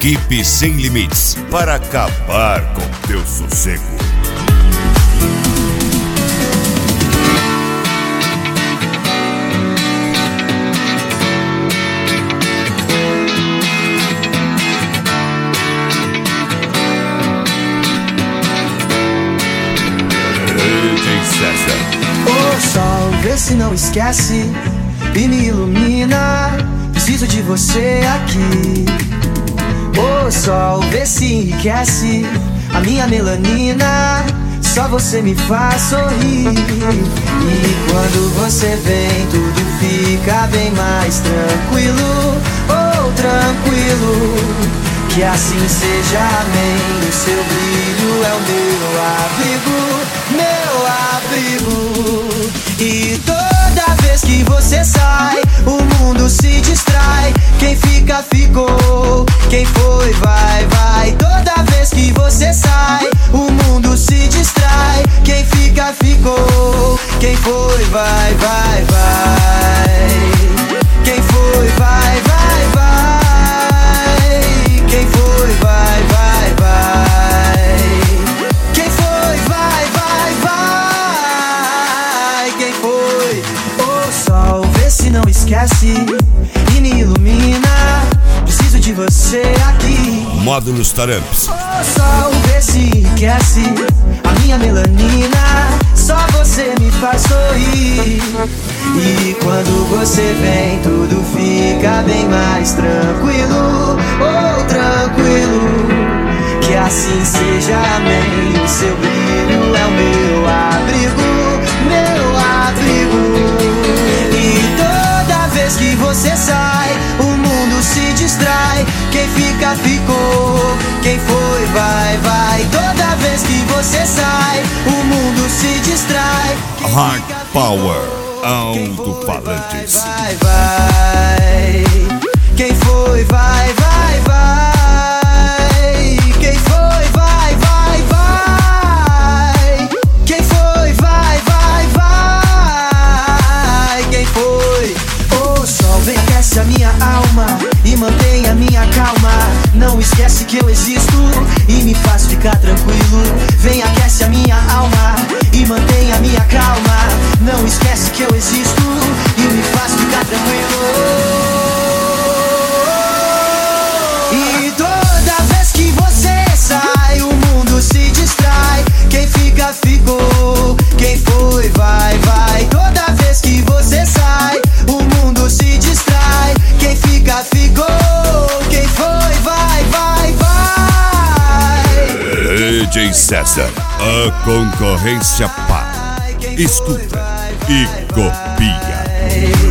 Equipe Sem Limites, para acabar com teu sossego. Ô sol, vê se não esquece e me ilumina. Preciso de você aqui. Ô sol, vê se enriquece a minha melanina. Só você me faz sorrir. E quando você vem, tudo fica bem mais tranquilo. Oh, tranquilo. Que assim seja, amém. O seu brilho é o meu abrigo. E toda vez que você sai, o mundo se distrai. Quem fica, ficou. Quem foi, vai, vai. Toda vez que você sai, o mundo se distrai. Quem fica, ficou. Quem foi, vai, vai, vai. Quem foi, vai, vai, vai. Quem foi, vai, vai, vai. Quem foi, vai, vai, vai. Quem foi? Ô sol, vê se não esquece e me ilumina. Preciso de você aqui. Módulos Taramps. Ô sol, vê se enriquece a minha melanina. Só você me faz sorrir. E quando você vem, tudo fica bem mais tranquilo. Oh, tranquilo. Que assim seja, amém. O seu brilho é o meu abrigo. E toda vez que você sai, o mundo se distrai. Quem fica, ficou. Quem foi, vai, vai. Toda vez que você sai, o mundo se distrai. Hard Power Alto-Falantes. Vai, vai. Quem foi, vai, vai, vai. Quem foi, vai, vai, vai. Quem foi, vai, vai, vai. Quem foi? Ô sol, vem, aquece a minha alma e mantém a minha calma. Não esquece que eu existo e me faz ficar tranquilo. Vem, aquece a minha alma e mantém a minha calma. Não esquece que eu existo e me faz ficar tranquilo. E toda vez que você sai, o mundo se distrai. Quem fica, ficou. Quem foi, vai, vai. Toda vez que você sai, o mundo se distrai. Quem fica, ficou. Quem foi, vai, vai, vai. DJ César, a concorrência para. Escuta e copia.